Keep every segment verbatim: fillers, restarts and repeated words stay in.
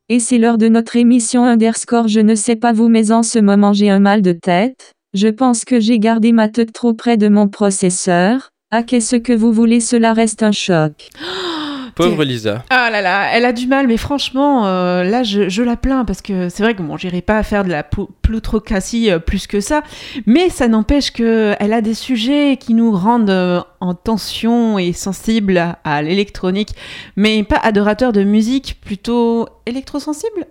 Et c'est l'heure de notre émission Underscore. Je ne sais pas vous, mais en ce moment j'ai un mal de tête. Je pense que j'ai gardé ma tête trop près de mon processeur. Ah, qu'est-ce que vous voulez, cela reste un choc. Pauvre Lisa. Ah là là, elle a du mal, mais franchement, euh, là, je, je la plains parce que c'est vrai que bon, j'irai pas faire de la pou- plutocratie euh, plus que ça, mais ça n'empêche qu'elle a des sujets qui nous rendent euh, en tension et sensibles à, à l'électronique, mais pas adorateurs de musique, plutôt électrosensibles.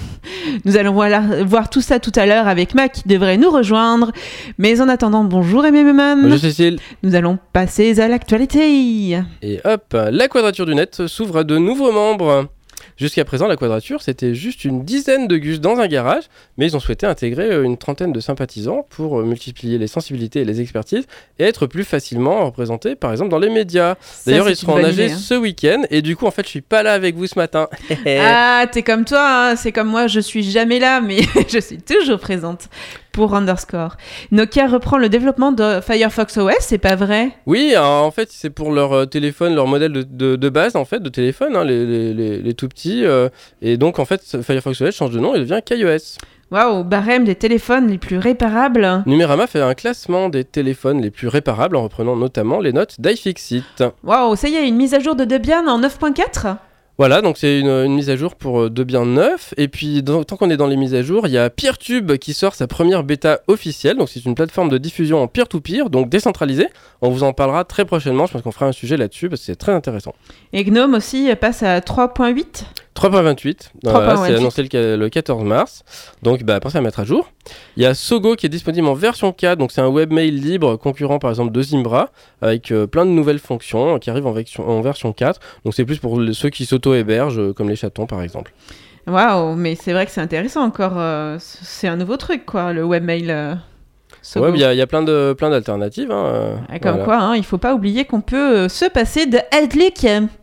Nous allons voir, voir tout ça tout à l'heure avec Mac qui devrait nous rejoindre. Mais en attendant, bonjour M M M. Bonjour Cécile. Nous allons passer à l'actualité. Et hop, la Quadrature du Net s'ouvre à de nouveaux membres. Jusqu'à présent, la Quadrature, c'était juste une dizaine de gus dans un garage, mais ils ont souhaité intégrer une trentaine de sympathisants pour multiplier les sensibilités et les expertises et être plus facilement représentés, par exemple, dans les médias. Ça, D'ailleurs, c'est ils seront en A G idée, hein. ce week-end, et du coup, en fait, je suis pas là avec vous ce matin. Ah, t'es comme toi, hein. C'est comme moi, je suis jamais là, mais je suis toujours présente pour Underscore. Nokia reprend le développement de Firefox O S, c'est pas vrai? Oui, alors, en fait, c'est pour leur euh, téléphone, leur modèle de, de, de base, en fait, de téléphone, hein, les, les, les, les tout petits. Euh, et donc, en fait, Firefox O S change de nom et devient KaiOS. Waouh, barème des téléphones les plus réparables. Numérama fait un classement des téléphones les plus réparables en reprenant notamment les notes d'iFixit. Waouh, ça y est, une mise à jour de Debian en neuf point quatre? Voilà, donc c'est une, une mise à jour pour Debian neuf. Et puis, dans, tant qu'on est dans les mises à jour, il y a Peertube qui sort sa première bêta officielle. Donc, c'est une plateforme de diffusion en peer-to-peer, donc décentralisée. On vous en parlera très prochainement. Je pense qu'on fera un sujet là-dessus parce que c'est très intéressant. Et Gnome aussi passe à trois point huit. trois point vingt-huit, trois point vingt-huit. Voilà, c'est annoncé le, le quatorze mars. Donc, bah, pensez à mettre à jour. Il y a Sogo qui est disponible en version quatre. Donc, c'est un webmail libre concurrent, par exemple, de Zimbra, avec euh, plein de nouvelles fonctions qui arrivent en, version, en version quatre. Donc, c'est plus pour les, ceux qui s'auto-hébergent, euh, comme les chatons, par exemple. Waouh, mais c'est vrai que c'est intéressant encore. Euh, c'est un nouveau truc, quoi, le webmail. Euh... Sogo. Ouais, il y a, y a plein, de, plein d'alternatives. Hein, euh, Comme voilà. quoi, hein, il ne faut pas oublier qu'on peut euh, se passer de Outlook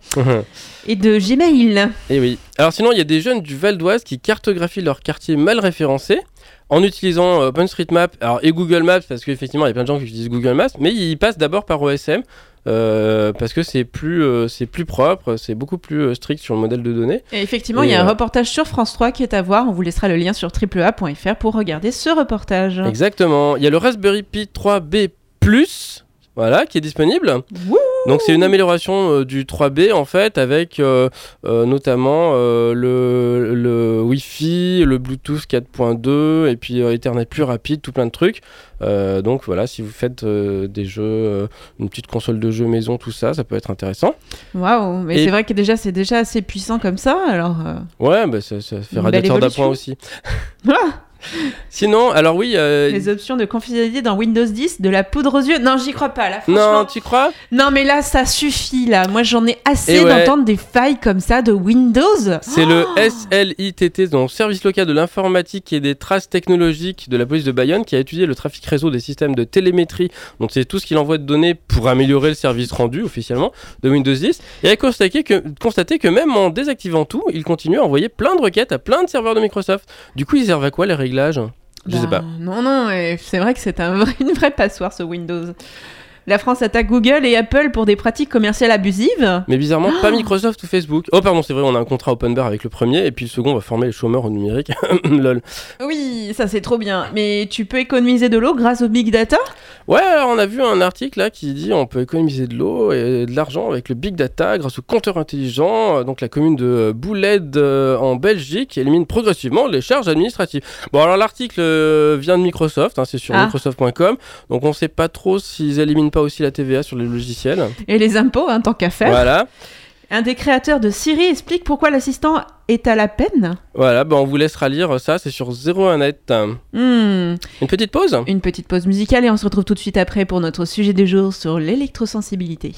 et de Gmail. Et oui. Alors sinon, il y a des jeunes du Val d'Oise qui cartographient leur quartier mal référencé en utilisant euh, OpenStreetMap alors, et Google Maps, parce qu'effectivement, il y a plein de gens qui utilisent Google Maps, mais ils passent d'abord par O S M. Euh, parce que c'est plus, euh, c'est plus propre, c'est beaucoup plus euh, strict sur le modèle de données. Et effectivement, il y a euh... un reportage sur France trois qui est à voir. On vous laissera le lien sur triple a point f r pour regarder ce reportage. Exactement. Il y a le Raspberry Pi trois B plus, voilà, qui est disponible. Wouh! Donc c'est une amélioration euh, du trois B en fait, avec euh, euh, notamment euh, le, le Wi-Fi, le Bluetooth quatre point deux et puis euh, Ethernet plus rapide, tout plein de trucs. Euh, donc voilà, si vous faites euh, des jeux, euh, une petite console de jeux maison, tout ça, ça peut être intéressant. Waouh, mais et... c'est vrai que déjà c'est déjà assez puissant comme ça, alors. Euh... Ouais, bah ça, ça fait radiateur d'appoint aussi. Voilà. Sinon, alors oui... Euh... Les options de confidentialité dans Windows dix, de la poudre aux yeux. Non, j'y crois pas, là, franchement. Non, tu crois? Non, mais là, ça suffit, là. Moi, j'en ai assez ouais. d'entendre des failles comme ça de Windows. C'est oh le S L I T T, donc Service Local de l'Informatique et des Traces Technologiques de la police de Bayonne, qui a étudié le trafic réseau des systèmes de télémétrie. Donc, c'est tout ce qu'il envoie de données pour améliorer le service rendu, officiellement, de Windows dix. Et a constaté que, constaté que même en désactivant tout, il continue à envoyer plein de requêtes à plein de serveurs de Microsoft. Du coup, ils servent à quoi, les réglages ? Je bah, sais pas. Non, non, c'est vrai que c'est un vrai, une vraie passoire ce Windows. La France attaque Google et Apple pour des pratiques commerciales abusives. Mais bizarrement, oh. pas Microsoft ou Facebook. Oh pardon, c'est vrai, on a un contrat open bar avec le premier et puis le second va former les chômeurs au numérique. Lol. Oui, ça c'est trop bien. Mais tu peux économiser de l'eau grâce au big data ? Ouais, alors on a vu un article là qui dit on peut économiser de l'eau et de l'argent avec le big data grâce au compteur intelligent. Donc la commune de Bouled euh, en Belgique élimine progressivement les charges administratives. Bon alors l'article euh, vient de Microsoft, hein, c'est sur ah. microsoft point com. Donc on sait pas trop s'ils éliminent pas aussi la T V A sur les logiciels. Et les impôts, hein, tant qu'à faire. Voilà. Un des créateurs de Siri explique pourquoi l'assistant est à la peine. Voilà, bah on vous laissera lire ça, c'est sur zéro un net. Mmh. Une petite pause ? Une petite pause musicale et on se retrouve tout de suite après pour notre sujet du jour sur l'électrosensibilité.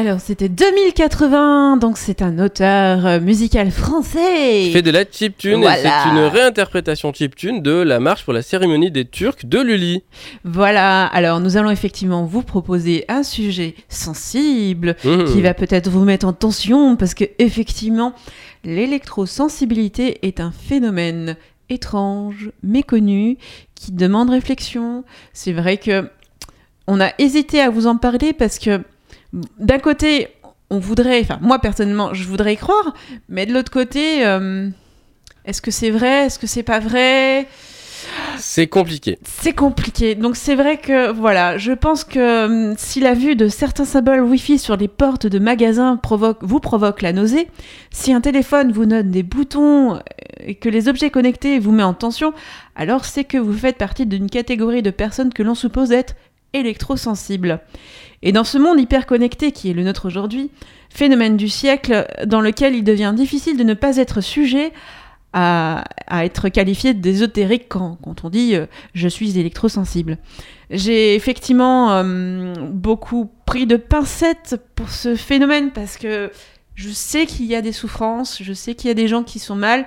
Alors, c'était deux mille quatre-vingts, donc c'est un auteur euh, musical français. Il fait de la chiptune Voilà. et c'est une réinterprétation chiptune de la marche pour la cérémonie des Turcs de Lully. Voilà, alors nous allons effectivement vous proposer un sujet sensible Mmh. qui va peut-être vous mettre en tension parce que effectivement, l'électrosensibilité est un phénomène étrange, méconnu, qui demande réflexion. C'est vrai que on a hésité à vous en parler parce que d'un côté, on voudrait, enfin moi personnellement, je voudrais y croire, mais de l'autre côté, euh, est-ce que c'est vrai, est-ce que c'est pas vrai ? C'est compliqué. C'est compliqué. Donc c'est vrai que, voilà, je pense que hum, si la vue de certains symboles Wi-Fi sur les portes de magasins provoque, vous provoque la nausée, si un téléphone vous donne des boutons et que les objets connectés vous met en tension, alors c'est que vous faites partie d'une catégorie de personnes que l'on suppose être électrosensibles. Et dans ce monde hyper connecté qui est le nôtre aujourd'hui, phénomène du siècle dans lequel il devient difficile de ne pas être sujet à, à être qualifié d'ésotérique quand, quand on dit euh, « je suis électrosensible ». J'ai effectivement euh, beaucoup pris de pincettes pour ce phénomène parce que je sais qu'il y a des souffrances, je sais qu'il y a des gens qui sont mal.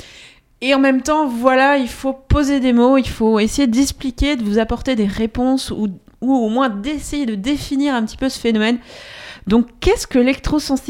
Et en même temps, voilà, il faut poser des mots, il faut essayer d'expliquer, de vous apporter des réponses ou, ou au moins d'essayer de définir un petit peu ce phénomène. Donc, qu'est-ce que l'électrosensibilité ?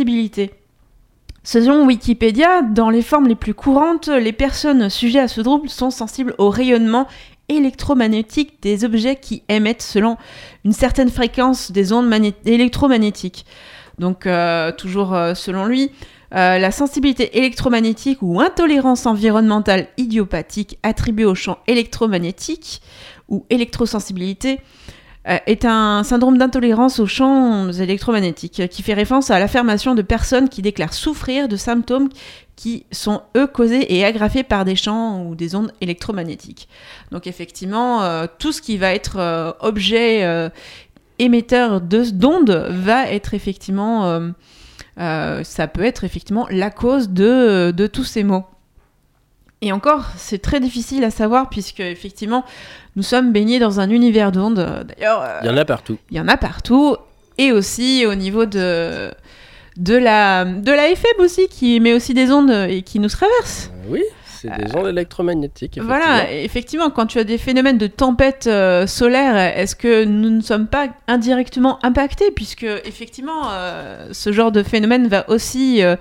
Selon Wikipédia, dans les formes les plus courantes, les personnes sujettes à ce trouble sont sensibles au rayonnement électromagnétique des objets qui émettent selon une certaine fréquence des ondes magné- électromagnétiques. Donc, euh, toujours euh, selon lui, euh, la sensibilité électromagnétique ou intolérance environnementale idiopathique attribuée au champ électromagnétique ou électrosensibilité euh, est un syndrome d'intolérance aux champs électromagnétiques qui fait référence à l'affirmation de personnes qui déclarent souffrir de symptômes qui sont, eux, causés et aggravés par des champs ou des ondes électromagnétiques. Donc, effectivement, euh, tout ce qui va être euh, objet euh, émetteur de, d'ondes va être effectivement... Euh, euh, ça peut être effectivement la cause de, de tous ces maux. Et encore, c'est très difficile à savoir puisque, effectivement, nous sommes baignés dans un univers d'ondes. D'ailleurs... Euh, Il y en a partout. Il y en a partout. Et aussi au niveau de... De la, de la F M aussi, qui émet aussi des ondes et qui nous traverse. Euh, oui, c'est des ondes électromagnétiques. Effectivement. Voilà, effectivement, quand tu as des phénomènes de tempête euh, solaire, est-ce que nous ne sommes pas indirectement impactés ? Puisque, effectivement, euh, ce genre de phénomène va aussi euh,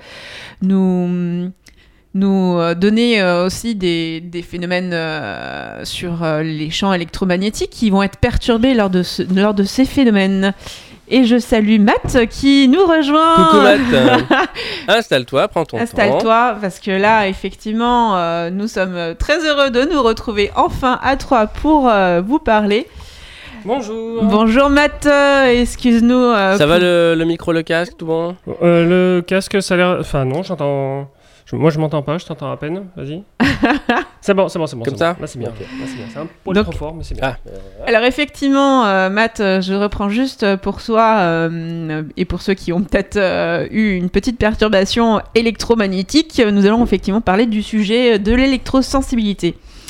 nous, nous euh, donner euh, aussi des, des phénomènes euh, sur euh, les champs électromagnétiques qui vont être perturbés lors de, ce, lors de ces phénomènes. Et je salue Matt qui nous rejoint. Coucou Matt. Installe-toi, prends ton Installe-toi, temps. Installe-toi, parce que là, effectivement, euh, nous sommes très heureux de nous retrouver enfin à trois pour euh, vous parler. Bonjour. Bonjour Matt, euh, excuse-nous. Euh, Ça pour... va le, le micro, le casque, tout bon ? euh, Le casque, ça a l'air... Enfin non, j'entends... Je... Moi, je m'entends pas, je t'entends à peine. Vas-y. c'est bon, c'est bon, c'est bon. Comme c'est ça bon. Là, c'est bien. Okay. Là, c'est bien. C'est un poil Donc... trop fort, mais c'est bien. Ah. Alors effectivement, euh, Matt, euh, je reprends juste pour toi euh, et pour ceux qui ont peut-être euh, eu une petite perturbation électromagnétique, nous allons effectivement parler du sujet de l'électrosensibilité.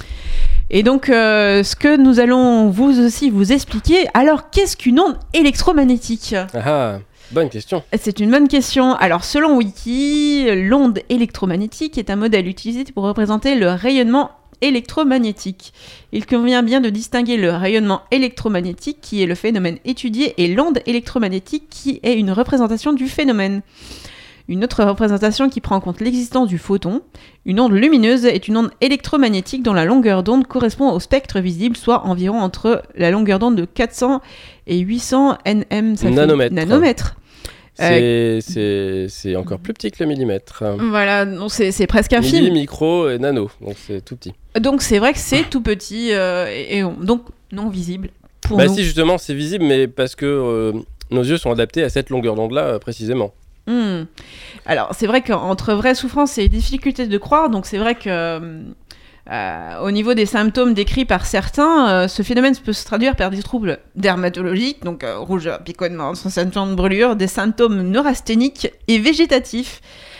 Et donc, euh, ce que nous allons vous aussi vous expliquer, alors qu'est-ce qu'une onde électromagnétique ? Ah, bonne question. C'est une bonne question. Alors, selon Wiki, l'onde électromagnétique est un modèle utilisé pour représenter le rayonnement électromagnétique. Il convient bien de distinguer le rayonnement électromagnétique, qui est le phénomène étudié, et l'onde électromagnétique, qui est une représentation du phénomène. Une autre représentation qui prend en compte l'existence du photon. Une onde lumineuse est une onde électromagnétique dont la longueur d'onde correspond au spectre visible, soit environ entre la longueur d'onde de quatre cents et huit cents nm, ça nanomètres. fait nanomètres. C'est, Euh, c'est, c'est encore plus petit que le millimètre. Voilà, donc c'est, c'est presque infime. Milli, micro et nano, donc c'est tout petit. Donc c'est vrai que c'est tout petit euh, et, et on- donc non visible pour Bah nous. si, justement, c'est visible, mais parce que euh, nos yeux sont adaptés à cette longueur d'onde-là, euh, précisément. Hmm. Alors c'est vrai qu'entre vraie souffrance et difficulté de croire, donc c'est vrai que euh, au niveau des symptômes décrits par certains, euh, ce phénomène peut se traduire par des troubles dermatologiques, donc euh, rougeur, picotement, sensation de brûlure, des symptômes neurasthéniques et végétatifs,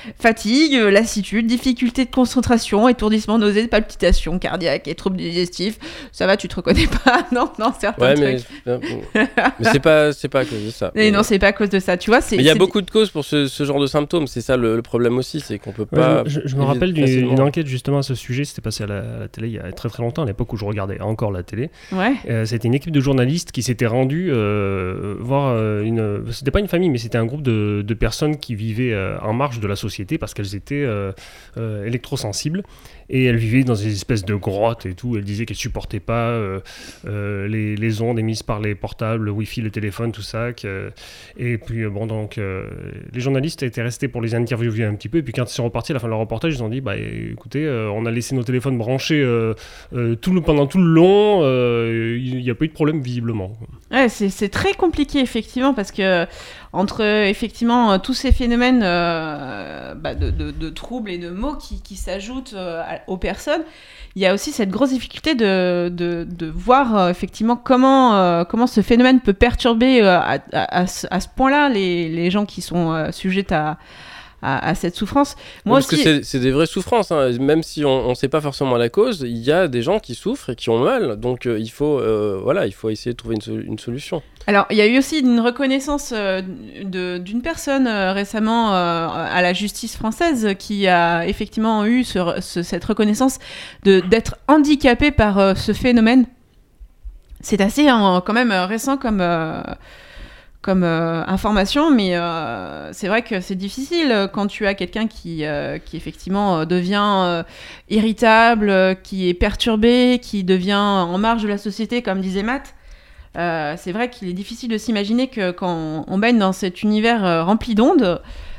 fatigue, lassitude, difficulté de concentration, étourdissement, nausées, palpitations cardiaques et troubles digestifs. Ça va, tu te reconnais pas? Non, non, certains ouais, trucs. Mais, mais c'est pas, c'est pas à cause de ça. Et mais... non, c'est pas à cause de ça. Tu vois, c'est. Mais il y a c'est... beaucoup de causes pour ce, ce genre de symptômes. C'est ça le, le problème aussi, c'est qu'on peut pas. Ouais, je, je me rappelle d'une, d'une enquête justement à ce sujet. C'était passé à la, à la télé il y a très très longtemps, à l'époque où je regardais encore la télé. Ouais. Euh, c'était une équipe de journalistes qui s'était rendue euh, voir euh, une. C'était pas une famille, mais c'était un groupe de, de personnes qui vivaient euh, en marge de la société parce qu'elles étaient euh, euh, électrosensibles. Et elles vivaient dans des espèces de grottes et tout. Elles disaient qu'elles supportaient pas euh, euh, les, les ondes émises par les portables, le wifi, le téléphone, tout ça. Que... Et puis euh, bon, donc euh, les journalistes étaient restés pour les interviewer un petit peu. Et puis quand ils sont repartis à la fin de leur reportage, ils ont dit bah écoutez, euh, on a laissé nos téléphones branchés euh, euh, tout le, pendant tout le long. Euh, il n'y a pas eu de problème visiblement. Ouais, c'est, c'est très compliqué effectivement parce que entre effectivement tous ces phénomènes euh, bah, de, de, de troubles et de maux qui, qui s'ajoutent euh, aux personnes, il y a aussi cette grosse difficulté de, de, de voir euh, effectivement comment, euh, comment ce phénomène peut perturber euh, à, à, à, ce, à ce point-là les, les gens qui sont euh, sujets à, à, à cette souffrance. Moi Parce aussi... que c'est, c'est des vraies souffrances, hein. Même si on ne sait pas forcément la cause, il y a des gens qui souffrent et qui ont mal, donc euh, il, faut, euh, voilà, il faut essayer de trouver une, une solution. Alors, il y a eu aussi une reconnaissance euh, de, d'une personne euh, récemment euh, à la justice française qui a effectivement eu ce, ce, cette reconnaissance de, d'être handicapée par euh, ce phénomène. C'est assez hein, quand même récent comme, euh, comme euh, information, mais euh, c'est vrai que c'est difficile quand tu as quelqu'un qui, euh, qui effectivement devient euh, irritable, qui est perturbé, qui devient en marge de la société, comme disait Matt. Euh, c'est vrai qu'il est difficile de s'imaginer que quand on baigne dans cet univers euh, rempli d'ondes,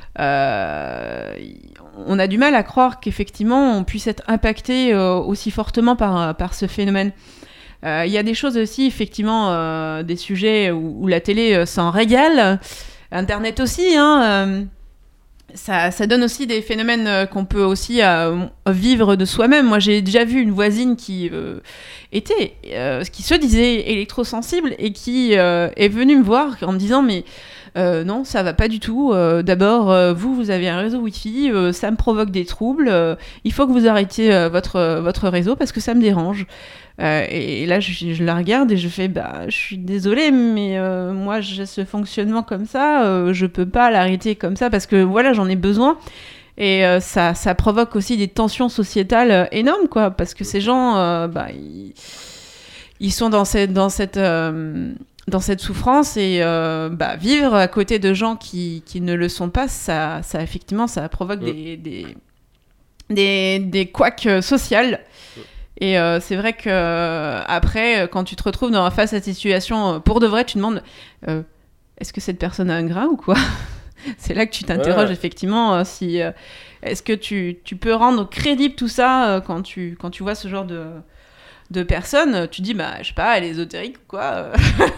euh, on a du mal à croire qu'effectivement on puisse être impacté euh, aussi fortement par, par ce phénomène. Il euh, y a des choses aussi, effectivement, euh, des sujets où, où la télé euh, s'en régale, Internet aussi, hein, euh, ça, ça donne aussi des phénomènes euh, qu'on peut aussi euh, vivre de soi-même. Moi, j'ai déjà vu une voisine qui euh, était, euh, qui se disait électrosensible et qui euh, est venue me voir en me disant mais euh, non, ça va pas du tout. Euh, d'abord, euh, vous, vous avez un réseau Wi-Fi, euh, ça me provoque des troubles. Euh, il faut que vous arrêtiez euh, votre votre réseau parce que ça me dérange. Euh, et, et là, je, je la regarde et je fais bah, je suis désolée, mais euh, moi, j'ai ce fonctionnement comme ça, euh, je peux pas l'arrêter comme ça parce que voilà, j'en ai besoin. Et euh, ça, ça provoque aussi des tensions sociétales euh, énormes, quoi, parce que ces gens, euh, bah, ils, ils sont dans cette, dans cette, euh, dans cette souffrance et euh, bah, vivre à côté de gens qui, qui ne le sont pas, ça, ça effectivement, ça provoque ouais. des, des, des, des couacs sociales. Ouais. Et euh, c'est vrai que euh, après, quand tu te retrouves dans, face à cette situation, pour de vrai, tu te demandes euh, est-ce que cette personne a un grain ou quoi ? C'est là que tu t'interroges ouais. effectivement euh, si euh, est-ce que tu, tu peux rendre crédible tout ça euh, quand tu quand tu vois ce genre de de personnes, tu dis bah je sais pas, elle est ésotérique ou quoi.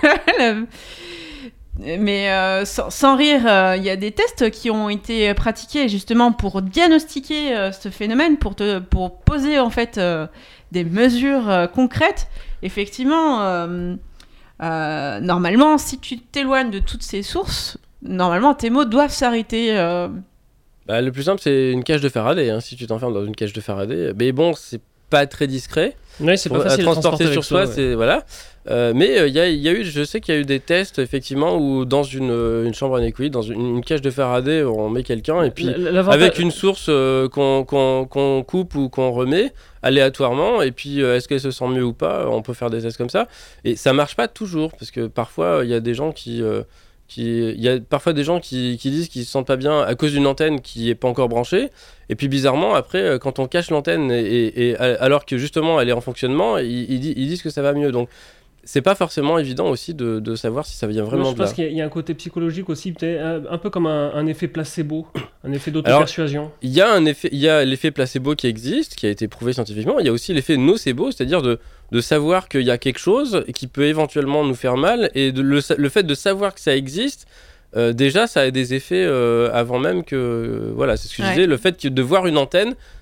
Mais euh, sans, sans rire, il euh, y a des tests qui ont été pratiqués justement pour diagnostiquer euh, ce phénomène, pour te pour poser en fait euh, des mesures euh, concrètes. Effectivement, euh, euh, normalement, si tu t'éloignes de toutes ces sources, normalement, tes mots doivent s'arrêter. Euh... Bah, le plus simple, c'est une cage de Faraday. Hein, si tu t'enfermes dans une cage de Faraday, mais bon, c'est pas très discret. Oui, c'est pas facile à transporter, transporter sur soi, ouais. c'est voilà. Euh, mais il euh, y, y a eu, je sais qu'il y a eu des tests effectivement où dans une, une chambre anéchoïde, dans une, une cage de Faraday, on met quelqu'un et puis avec une source euh, qu'on, qu'on, qu'on coupe ou qu'on remet aléatoirement et puis euh, est-ce qu'elle se sent mieux ou pas, on peut faire des tests comme ça et ça marche pas toujours parce que parfois il y a des gens qui euh, il y a parfois des gens qui, qui disent qu'ils se sentent pas bien à cause d'une antenne qui est pas encore branchée et puis bizarrement après quand on cache l'antenne et, et, et alors que justement elle est en fonctionnement ils, ils, ils disent que ça va mieux donc c'est pas forcément évident aussi de, de savoir si ça vient vraiment Moi, je de là. Je pense qu'il y a, y a un côté psychologique aussi, peut-être un, un peu comme un, un effet placebo, un effet d'auto-persuasion. Il y a un effet, il y a l'effet placebo qui existe, qui a été prouvé scientifiquement. Il y a aussi l'effet nocebo, c'est-à-dire de, de savoir qu'il y a quelque chose qui peut éventuellement nous faire mal et de, le, le fait de savoir que ça existe. Euh, déjà, ça a des effets euh, avant même que... Euh, voilà, c'est ce que ouais. je disais. Le fait de voir une antenne,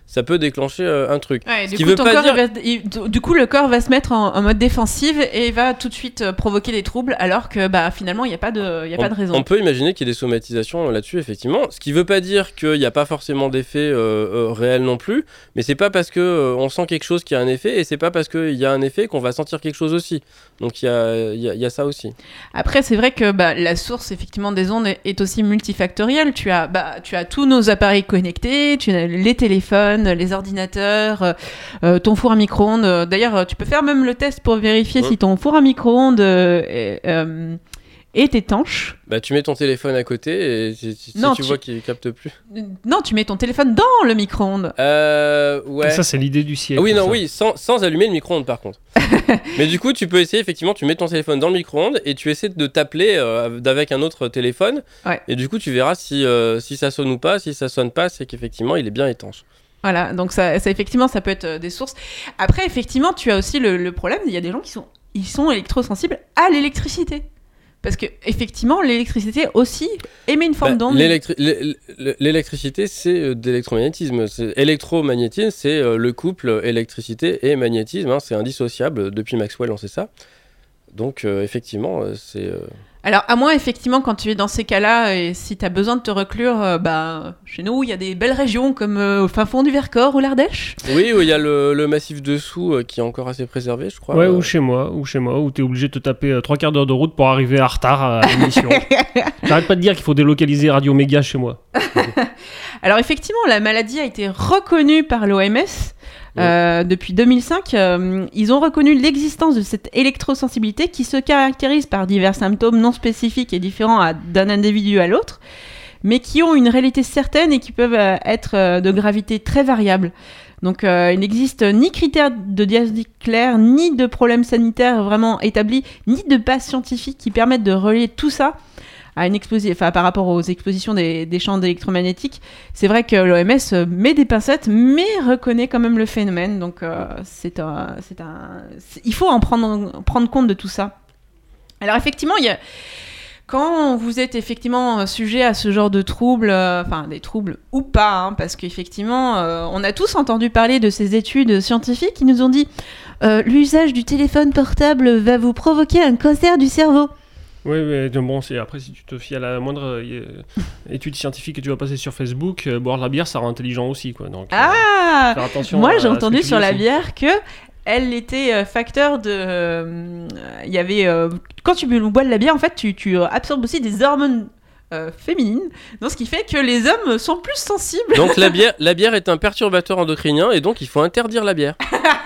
ça peut déclencher euh, un truc. Ouais, Ce du, qui coup, veut ton pas corps, dire... il va- il- du coup, le corps va se mettre en, en mode défensive et il va tout de suite euh, provoquer des troubles, alors que bah, finalement, il n'y a, pas de, il y a on, pas de raison. on peut imaginer qu'il y ait des somatisations là-dessus, effectivement. Ce qui veut pas dire qu'il n'y a pas forcément d'effet euh, euh, réel non plus, mais c'est pas parce que euh, on sent quelque chose qu'il y a un effet, et c'est pas parce qu'il y a un effet qu'on va sentir quelque chose aussi. Donc il y a, il y a, il y a ça aussi. Après, c'est vrai que bah, la source effectivement des ondes est, est aussi multifactorielle. Tu as, bah, tu as tous nos appareils connectés, tu as les téléphones, les ordinateurs, euh, euh, ton four à micro-ondes. D'ailleurs, tu peux faire même le test pour vérifier Ouais. si ton four à micro-ondes euh, est, euh, est étanche. Bah tu mets ton téléphone à côté et si, si- si Non, tu tu- vois qu'il capte plus. Non, tu mets ton téléphone dans le micro-ondes. Euh, ouais. Ça, c'est l'idée du siècle. Ah oui, non, ça. oui, sans, sans allumer le micro-ondes par contre. Mais du coup, tu peux essayer, effectivement, tu mets ton téléphone dans le micro-ondes et tu essaies de t'appeler euh, avec un autre téléphone. Ouais. Et du coup, tu verras si, euh, si ça sonne ou pas. Si ça sonne pas, c'est qu'effectivement, il est bien étanche. Voilà, donc ça, ça effectivement, ça peut être euh, des sources. Après, effectivement, tu as aussi le, le problème, il y a des gens qui sont, ils sont électrosensibles à l'électricité. Parce que effectivement, l'électricité aussi émet une forme Bah, d'onde. l'électri- l'é- l'é- L'électricité, c'est euh, de l'électromagnétisme. C'est- Électromagnétisme, c'est euh, le couple électricité et magnétisme. Hein, c'est indissociable. Depuis Maxwell, on sait ça. Donc, euh, effectivement, euh, c'est... euh, Alors, à moins, effectivement, quand tu es dans ces cas-là, et si tu as besoin de te reclure, euh, bah, chez nous, il y a des belles régions comme euh, au fin fond du Vercors ou l'Ardèche. Oui, où il y a le, le massif dessous euh, qui est encore assez préservé, je crois. Ouais, Euh, ou chez moi, ou chez moi, où t'es obligé de te taper euh, trois quarts d'heure de route pour arriver en retard à l'émission. J'arrête pas de dire qu'il faut délocaliser Radio Méga chez moi. Alors, effectivement, la maladie a été reconnue par l'O M S. Euh, depuis deux mille cinq, euh, ils ont reconnu l'existence de cette électrosensibilité qui se caractérise par divers symptômes non spécifiques et différents à- d'un individu à l'autre, mais qui ont une réalité certaine et qui peuvent euh, être euh, de gravité très variable. Donc euh, il n'existe ni critères de diagnostic clair, ni de problème sanitaire vraiment établi, ni de base scientifique qui permettent de relier tout ça à une exposi- enfin, par rapport aux expositions des, des champs électromagnétiques. C'est vrai que l'O M S met des pincettes, mais reconnaît quand même le phénomène. Donc euh, c'est un, c'est un, c'est- il faut en prendre, prendre compte de tout ça. Alors effectivement, il y a... Quand vous êtes effectivement sujet à ce genre de troubles, euh, enfin des troubles ou pas, hein, parce qu'effectivement, euh, on a tous entendu parler de ces études scientifiques qui nous ont dit euh, l'usage du téléphone portable va vous provoquer un cancer du cerveau. Oui, mais bon, c'est, après, si tu te fies à la moindre euh, étude scientifique que tu vas passer sur Facebook, euh, boire de la bière, ça rend intelligent aussi, quoi. Donc, euh, Ah faire attention Moi, à- j'ai à ce entendu que tu sur dis la aussi. bière que elle était euh, facteur de. euh, Il y avait euh, quand tu bois de la bière, en fait, tu, tu euh, absorbes aussi des hormones euh, féminines, donc ce qui fait que les hommes sont plus sensibles. Donc la bière, la bière est un perturbateur endocrinien et donc il faut interdire la bière.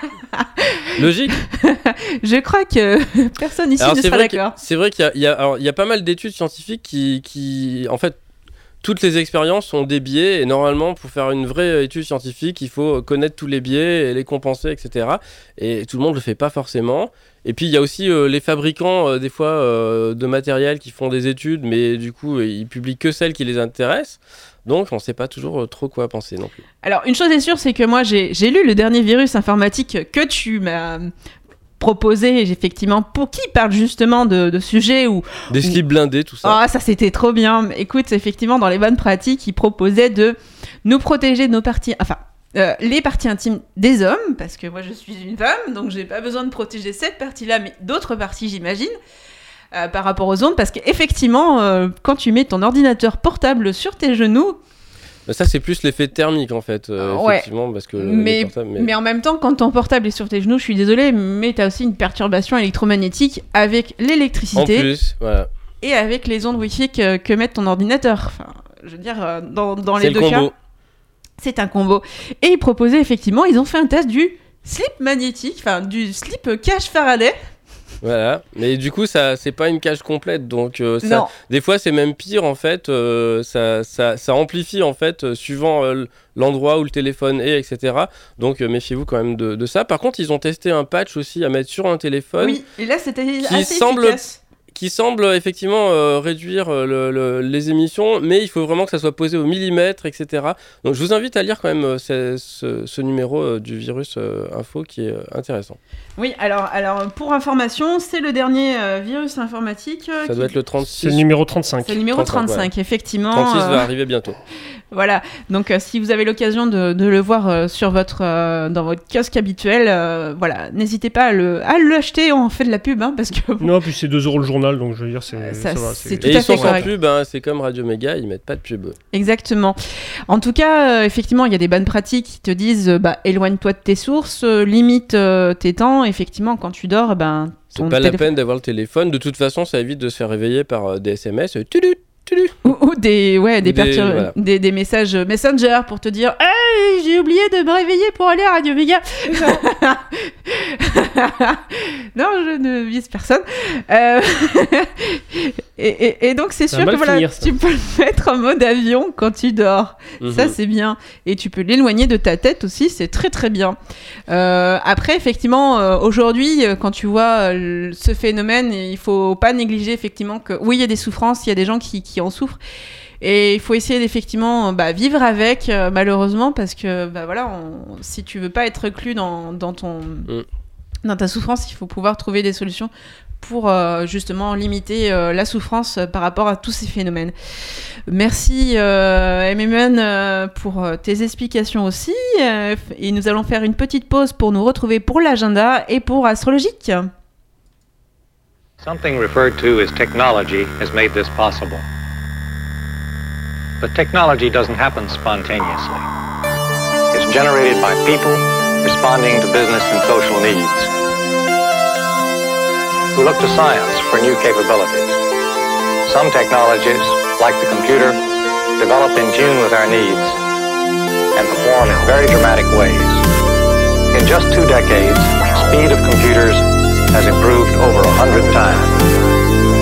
Logique. Je crois que personne ici Alors, ne c'est sera vrai que- d'accord. C'est vrai qu'il y a, il y a- alors, il y a pas mal d'études scientifiques qui, qui, en fait, toutes les expériences ont des biais et normalement, pour faire une vraie étude scientifique, il faut connaître tous les biais et les compenser, et cetera. Et tout le monde le fait pas forcément. Et puis il y a aussi euh, les fabricants euh, des fois euh, de matériel qui font des études, mais du coup euh, ils publient que celles qui les intéressent. Donc on sait pas toujours euh, trop quoi penser non plus. Alors, une chose est sûre, c'est que moi, j'ai j'ai lu le dernier virus informatique que tu m'as proposé, effectivement, pour qui parle justement de, de sujets où Des slips blindés, tout ça. ah, ça c'était trop bien. Écoute, effectivement, dans les bonnes pratiques, ils proposaient de nous protéger de nos parties, enfin, euh, les parties intimes des hommes, parce que moi je suis une femme, donc j'ai pas besoin de protéger cette partie-là, mais d'autres parties, j'imagine, euh, par rapport aux ondes, parce qu'effectivement, euh, quand tu mets ton ordinateur portable sur tes genoux, Mais ça c'est plus l'effet thermique en fait, euh, Ouais. effectivement, parce que les mais, portables- mais... mais- en même temps, quand ton portable est sur tes genoux, je suis désolée, mais t'as aussi une perturbation électromagnétique avec en l'électricité plus, voilà. et avec les ondes Wi-Fi que, que met ton ordinateur. Enfin, je veux dire, euh, dans, dans C'est les le deux combo. cas, c'est un combo. Et ils proposaient effectivement, ils ont fait un test du slip magnétique, enfin du slip cache Faraday. Voilà, mais du coup ça c'est pas une cage complète, donc euh, ça, Non, des fois c'est même pire en fait, euh, ça, ça, ça amplifie en fait euh, suivant euh, l'endroit où le téléphone est, et cetera. Donc euh, méfiez-vous quand même de, de ça. Par contre ils ont testé un patch aussi à mettre sur un téléphone oui, et là c'était assez semble- efficace. qui semble effectivement euh, réduire euh, le- le- les émissions, mais il faut vraiment que ça soit posé au millimètre, et cetera. Donc je vous invite à lire quand même euh, ce, ce- ce numéro euh, du Virus euh, Info qui est euh, intéressant. Oui, alors, alors pour information, c'est le dernier euh, virus informatique. euh, Ça qui- doit être le C'est trente-six. le numéro trente-cinq. C'est le numéro trente-cinq, trente-cinq, effectivement. trente-six euh, va arriver bientôt. Voilà, donc euh, si vous avez l'occasion de, de le voir euh, sur votre, euh, dans votre kiosque habituel, euh, voilà, n'hésitez pas à le, à l'acheter, on fait de la pub, hein, parce que... Non, puis c'est deux euros le journal, donc je veux dire, c'est, Euh, ça, ça, va. c'est C'est... tout Et à ils fait sont sans correct. pub, hein, c'est comme Radio Méga, ils mettent pas de pub. Exactement. En tout cas, euh, effectivement, il y a des bonnes pratiques qui te disent, euh, bah, éloigne-toi de tes sources, euh, limite euh, tes temps, effectivement, quand tu dors, ben... C'est ton pas la téléphone- peine d'avoir le téléphone, de toute façon ça évite de se faire réveiller par euh, des S M S, euh, tudu, tudu. Ou, ou des, ouais, des, Ou des- pertur- voilà. des, des messages Messenger pour te dire hey, j'ai oublié de me réveiller pour aller à Radio Méga. Non, je ne vise personne. Euh, et, et, et donc, c'est Ça sûr va que mal voilà, finir, ça. tu peux le mettre en mode avion quand tu dors. Ça, Mhm. c'est bien. Et tu peux l'éloigner de ta tête aussi, c'est très très bien. Euh, après, effectivement, euh, aujourd'hui, euh, quand tu vois euh, ce phénomène, il faut pas négliger effectivement que oui, il y a des souffrances, il y a des gens qui, qui en souffrent. Et il faut essayer d'effectivement bah, vivre avec, euh, malheureusement, parce que bah, voilà, on- si tu veux pas être reclus dans, dans, ton, Mm. dans ta souffrance, il faut pouvoir trouver des solutions pour euh, justement limiter euh, la souffrance euh, par rapport à tous ces phénomènes. Merci euh, M M N euh, pour euh, tes explications aussi. euh, et nous allons faire une petite pause pour nous retrouver pour l'agenda et pour Astrologique. Something referred to as technology has made this possible. But technology doesn't happen spontaneously. It's generated by people responding to business and social needs, who look to science for new capabilities. Some technologies, like the computer, develop in tune with our needs and perform in very dramatic ways. In just two decades, the speed of computers has improved over a hundred times.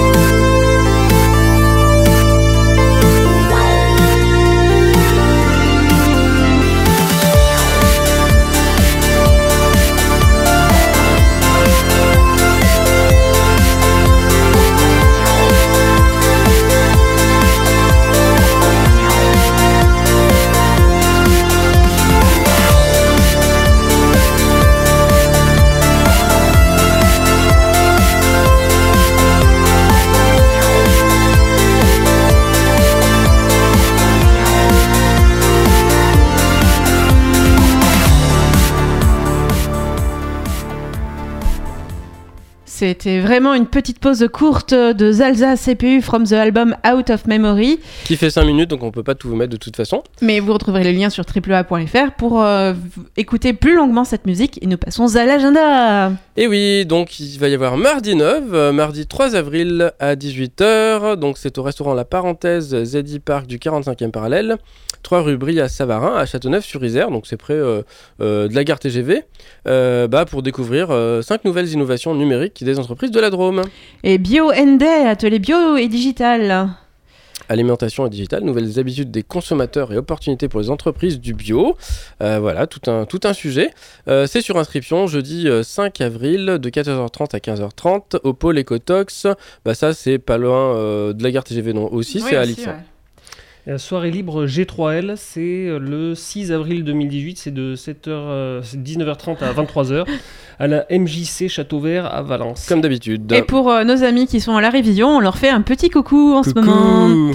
C'était vraiment une petite pause courte de Zalza C P U from the album Out of Memory. Qui fait cinq minutes, donc on peut pas tout vous mettre de toute façon. Mais vous retrouverez le lien sur triple a point f r pour euh, écouter plus longuement cette musique. Et nous passons à l'agenda. Et oui, donc il va y avoir mardi neuf, euh, mardi trois avril à dix-huit heures. Donc c'est au restaurant La Parenthèse, Zeddy Park du quarante-cinquième parallèle, trois rue Brie à Savarin, à Châteauneuf-sur-Isère. Donc c'est près euh, euh, de la gare T G V, euh, bah, pour découvrir euh, cinq nouvelles innovations numériques des entreprises de la Drôme. Et Bio N D, atelier bio et digital. Alimentation et digital, nouvelles habitudes des consommateurs et opportunités pour les entreprises du bio. Euh, voilà, tout un, tout un sujet. Euh, c'est sur inscription jeudi euh, cinq avril de quatorze heures trente à quinze heures trente au pôle Ecotox. Bah, ça, c'est pas loin euh, de la gare T G V non, aussi, c'est à Alixan. La soirée libre G trois L, c'est le six avril deux mille dix-huit, c'est de sept heures, dix-neuf heures trente à vingt-trois heures, à la M J C Château Vert à Valence. Comme d'habitude. Et pour euh, nos amis qui sont à la révision, on leur fait un petit coucou en Coucou. ce moment.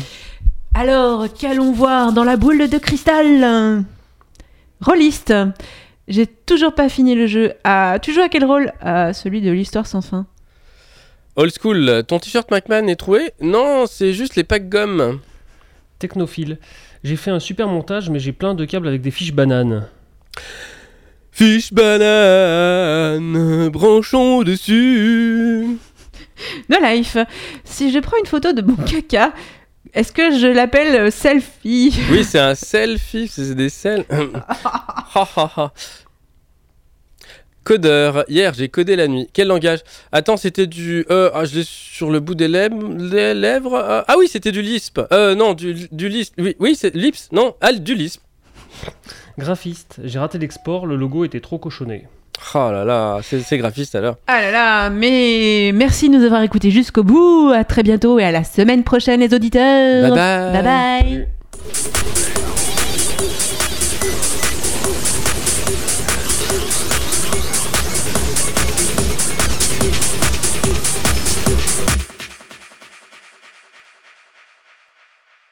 Alors, qu'allons voir dans la boule de cristal? Rôliste. J'ai toujours pas fini le jeu. Ah, tu joues à quel rôle? À celui de l'histoire sans fin. Old school, ton t-shirt McMahon est troué? Non, c'est juste les packs gomme. Technophile. J'ai fait un super montage, mais j'ai plein de câbles avec des fiches bananes. Fiche banane, branchons dessus. No Life. Si je prends une photo de mon caca, est-ce que je l'appelle euh, selfie? Oui, c'est un selfie, c'est des sel. Ha, ha, ha. Codeur. Hier, j'ai codé la nuit. Quel langage? Attends, c'était du... Euh, ah, je l'ai sur le bout des lèvres. Des lèvres euh, ah oui, c'était du Lisp. Euh, non, du, du Lisp. Oui, oui c'est Lips. Non, ah, du Lisp. Graphiste. J'ai raté l'export, le logo était trop cochonné. Oh là là, c'est, c'est graphiste alors. Ah là là, mais merci de nous avoir écoutés jusqu'au bout. À très bientôt et à la semaine prochaine, les auditeurs. Bye bye. Bye bye. Salut.